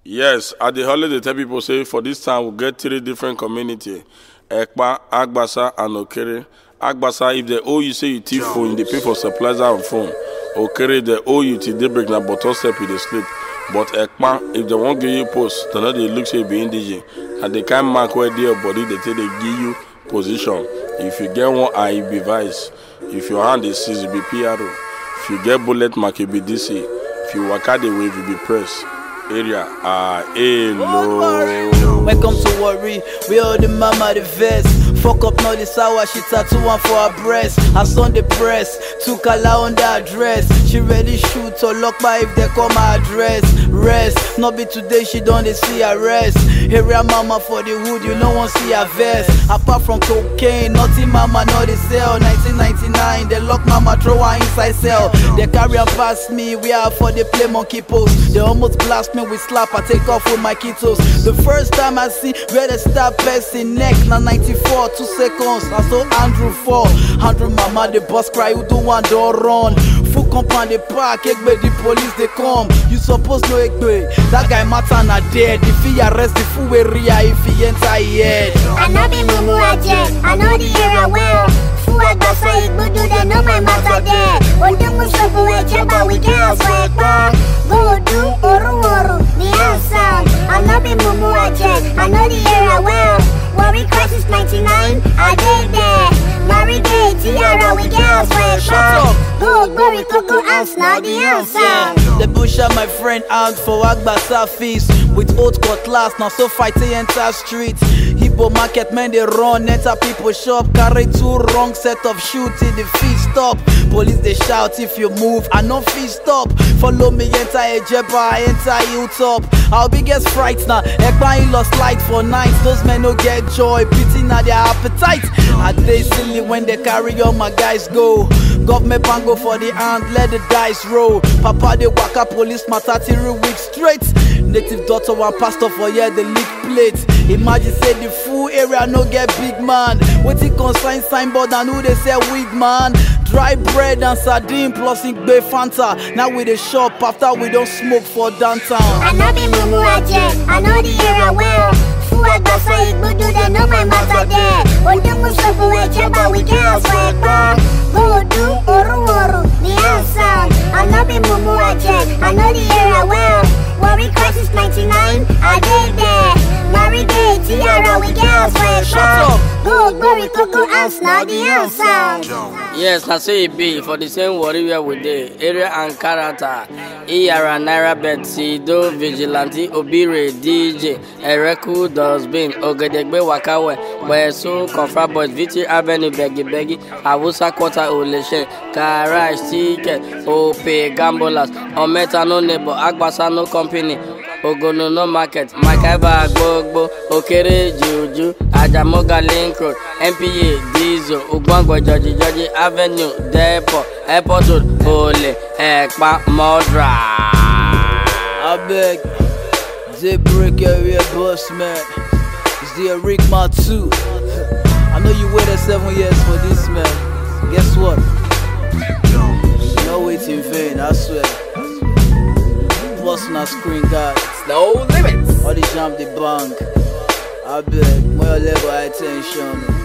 Yes, at the holiday, tell people say for this time we'll get 3 different community: Ekpa, Agbasa, and Okere. Agbasa, if they owe you say you thief phone, they pay for supplies and phone. Okere, they owe you till they break na bottle step you they sleep. But Ekpa, if they won't give you post, then they look say you be indigent. And they can't mark where their body, they tell they give you position. If you get one eye, you be vice. If your hand is seized, you be PRO. If you get bullet mark, you be DC. If you walk out the wave, you be press. Area hello. Welcome to Worry. We all the mama the vest. Fuck up now this hour, she tattoo one for her breast. Her son the press, took her on the address. She ready shoot or lock by if they call my address. Rest, not be today, she don't see her rest. Area mama for the hood, you no one see her vest. Apart from cocaine, nothing mama know they sell. 1999, they lock mama, throw her inside cell. They carry her past me, we are for the play monkey post. They almost blast me with slap, I take off with my kitos. The first time I see where they start pressing neck, na 94, 2 seconds, I saw Andrew fall. Andrew mama, the boss cry, you do one door run. Full compound the park, Egbe the police they come. You suppose know Egbe, that guy matter na dead. If he arrest the full area, if he enter head. I know the mumu aje, I know the area well. Full Agbasa Igbo do they know my matter there. Ondumu sobu ejeba we girls wekpa. Go do oru the answer. I know the mumu aje, I know the area well. Worry crisis 99, I did there. Mary Gay, Tiara, we girls wekpa. Go worry Coco Ants, now the answer. The bush are my friend out for Agbasa feast. With old cutlass, now so fight the entire street. Hippo market, man, they run, enter people shop. Carry 2 wrong set of shoe till the feet stop. Police they shout if you move, I no feet stop. Follow me, enter Ejeba, enter Hilltop. Our biggest fright now, Ekpa lost light for nights. Those men no get joy, pity na their appetite. I they silly when they carry on my guys go. Government pango for the hand, let the dice roll. Papa they waka police matter 3 weeks straight. Native daughter one pastor for here the leak plate. Imagine say the full area no get big man. Wetin consign signboard and who they say weed man. Dry bread and sardine plus Igbe Fanta. Now we the shop after we don't smoke for downtown. I know the mumu aje, I know the area well. Full Agbasa Igbo do they know my matter there. Ondumu sobu ejeba we girls wekpa. Go do oru the answer. I know the mumu aje, I know the area well. Worry crisis 99, I did there. Mary Gay, Tiara, we girls wekpa. Go worry Coco Ants, now the answer. Yes, I say it be for the same warrior with the area and character. Iyara, Naira Betsy, Do, Vigilante, Obire, DJ, Ereku, Dustbin, Ogedegbe Wakawe, Besu, Confra Boys, Viti Avenue, Beggy, Awusa Quarter, Oleshe, Karash, Ticket, Ope, Gambolas, Ometa no neighbor, Agbasa no company. Ogono no market, Makaiba Gbogbo, Okere Juju, Ajamoga Link Road, MPA, Diesel, Ugwango, Georgie Avenue, Depot, Airport Road, Ole, Ekpa, Modra. I beg, they break area boss man. It's the Rick Ma 2. I know you waited 7 years for this man. Guess what? You know wait in vain, I swear. Plus na screen guard. No limits. All the jump the bank. I beg, more level high tension.